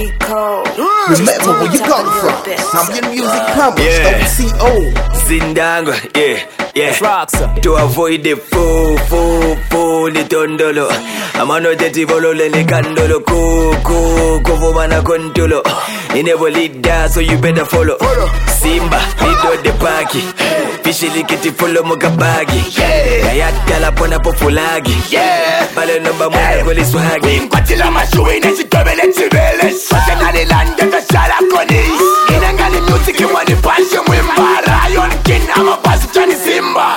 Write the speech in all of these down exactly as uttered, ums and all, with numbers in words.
Rico. Remember where you come from. Zambian music promise, don't see old. Zindangwa, yeah, yeah. Roxa. To avoid the fool, fool, fool, the tondolo. Amano teti volole le candolo. Kuku, kuvumana kontulo. You never lead that, so you better follow. Simba, lead the party. Fishili kiti follow mukabagi. Kayata la pona populagi. Bale number mwana kuli swagi. Kwatila mashuwi na chitobele chibele. Wasena ni lande kashala koni. Inangani music imwani pashe mwimbara. Yon kin ama pasi chani Simba.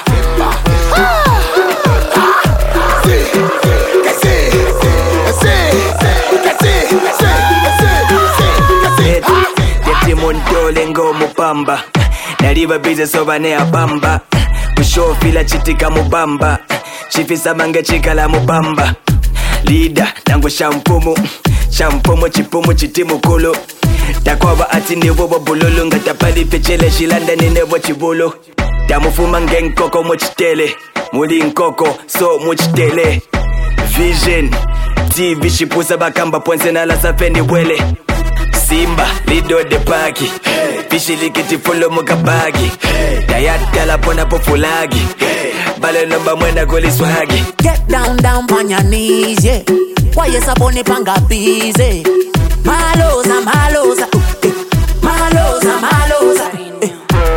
Yeti montole ngo mupamba. Naliva bize soba ne abamba. Kushofila chitika mubamba. Chifisa mange chikala mubamba. Leader, nango shampumu. Shampumu chipumu chitimu kulu. Takwaba ati nevo bululu. Ngatapali pechele shilanda ni nevo chibulu. Tamufuma ngenkoko mochitele. Muli nkoko so mochitele. Vision T V shipusa bakamba ponse na la safeni wele. Simba, lido de paki. Fishili kiti follow mukabagi. Dayata la pona populagi. Bale number mwenda kuli swagi. Get down, down on your knees, yeah. Why you sabone panga busy? Maloza, maloza, uh, eh. Maloza, maloza, eh.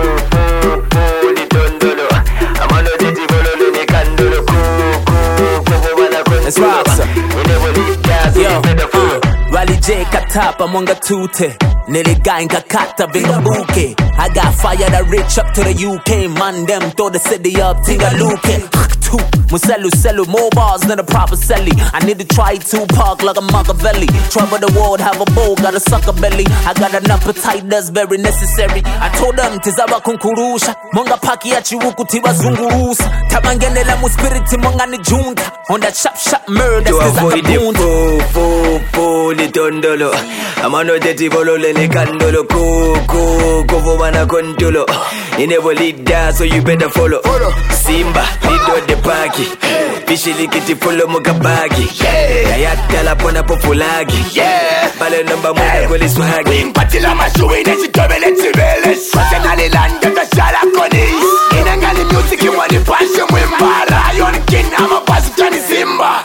It's Roxa. Yo, uh, Rally J Katapa Monga Tute. Niliga Nkakata Vingabuke. I got fired a rich up to the U K. Man them throw the city up, Tingaluke. Muselu selu, more bars than a proper celly. I need to try Tupac like a Machiavelli. Travel the world, have a bowl, got a sucker belly. I got an appetite that's very necessary. I told them tizaba kunkurusha. Monga paki ya chiwuku tiba zungurusa. Tabangene la muspiriti monga ni junta. On that shop shop murder, to avoid the fool, fool, fool, the tondolo. Amano teti volole le candolo. Kuku, kuvumana kontulo. You never lead that, so you better follow. Simba, lead the paki. Fishili kiti follow mukabagi. Kayata la pona populagi. Bale number mwana kuli swagi. Kwatila mashuwi na chitobele chibele. Wasena ni lande kashala koni. Inangani music imwani pashe mwimbara. Yon kin ama pasi chani Simba.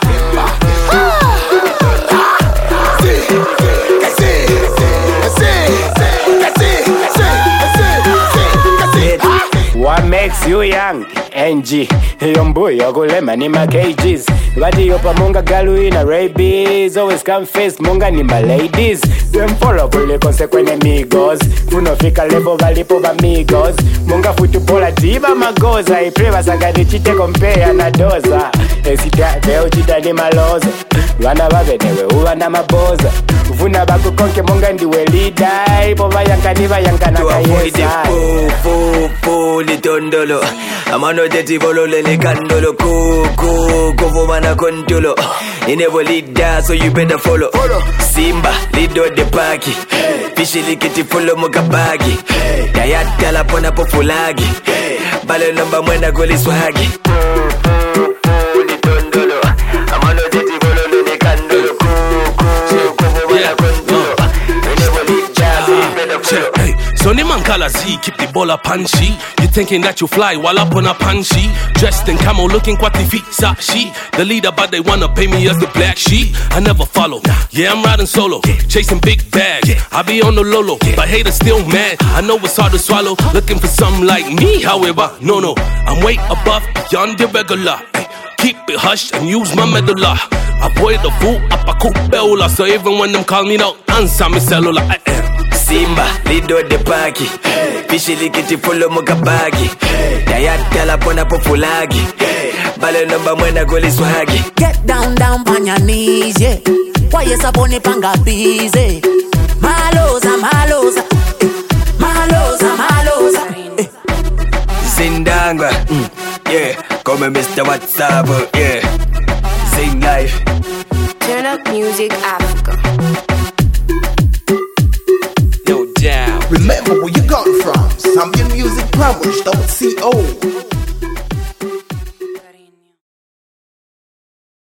What makes you young? N G Yomboy, Ogolema, Nima cages. Badi yopa monga galu in a rabies. Always come face monga nima ladies. Them follow pole consequent amigos. Funo fika level valipo amigos. Monga futupola diva magoza. I pray vasagadi chite compare na doza. Esita veo chita ni maloza. Wana babenewe uwana maboza. Funa baku konke monga ndiwe leader. Ipo vayanka niva yanka na kayesa. Foo, foo, the tondolo. Amano teti volole le candolo. Kuku, kuvumana kontulo. You never lead that, so you better follow. Simba, lead the paki. Fishili kiti follow mukabagi. Dayata la pona populagi. Bale number mwenda kuli swagi. Hey, Sonny Mankala Z, keep the baller punchy. You thinking that you fly while up on a punchy. Dressed in camo, looking quite the feet, she. The leader, but they wanna pay me as the black sheep. I never follow, yeah, I'm riding solo. Chasing big bags, I be on the lolo. But haters still mad, I know it's hard to swallow. Looking for something like me, however, no, no. I'm way above, beyond the regular. Hey, keep it hush and use my medulla. Avoid the fool, up a coupe, so even when them call me out, answer me cellular. I am. Simba, lido de paki. Fishili kiti follow mukabagi. Dayata la pona populagi. Bale number mwenda kuli swagi. Get down, down on your knees, yeah. Why you sabone panga busy? Maloza, maloza, eh. Maloza, maloza, eh. Zindangwa, mm, yeah. Come Mister WhatsApp, yeah. Zing life. Turn up music Africa. No doubt. Remember where you come from. Zambian music promise, don't see old.